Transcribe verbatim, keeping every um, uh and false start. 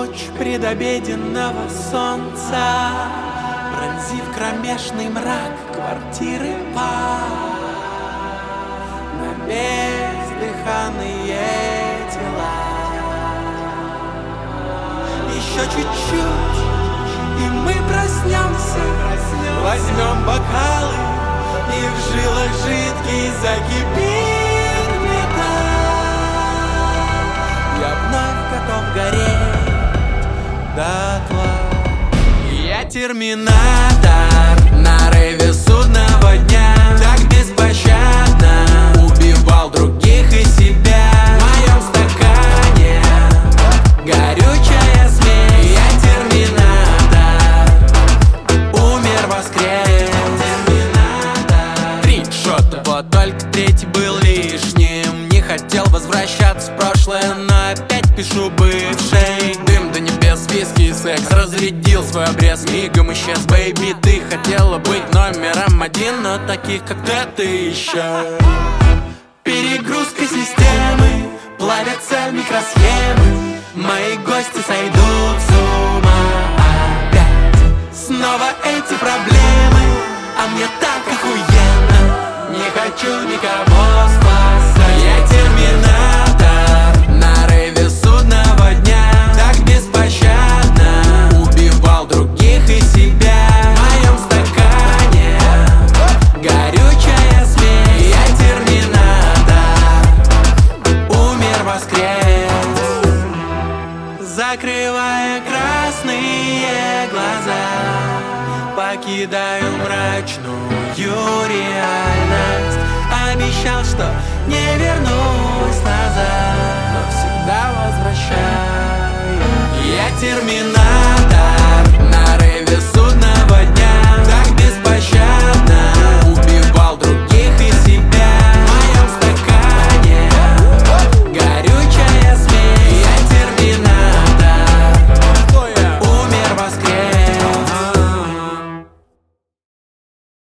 луч предобеденного солнца, пронзив кромешный мрак квартиры пар, на бездыханные тела. Еще чуть-чуть, и мы проснемся, возьмем бокалы, и в жилах жидкий закипит металл. Я вновь готов гореть дотла. Я терминатор на рейве судного дня, так беспощадно убивал других и себя. В моем стакане горючая смесь. Я терминатор, умер, воскрес. Терминатор. Три шота, вот только третий был лишним. Не хотел возвращаться в прошлое, но опять пишу бывшей. Дым до небес, виски и секс разрядил свой обрез, мигом исчез. Бэйби, ты хотела быть номером один, но таких как ты, ты еще. Перегрузка системы, плавятся микросхемы. Мои гости сойдут с ума опять. Снова эти проблемы, а мне так охуенно. Не хочу никого спасать. Я терминатор на рейве судного дня, так беспощадно убивал других и себя. В моем стакане горючая смесь. Я терминатор, умер, воскрес. Закрывая красные глаза, покидаю мрачную реальность. Обещал, что не вернусь назад, но всегда возвращаюсь. Я терминатор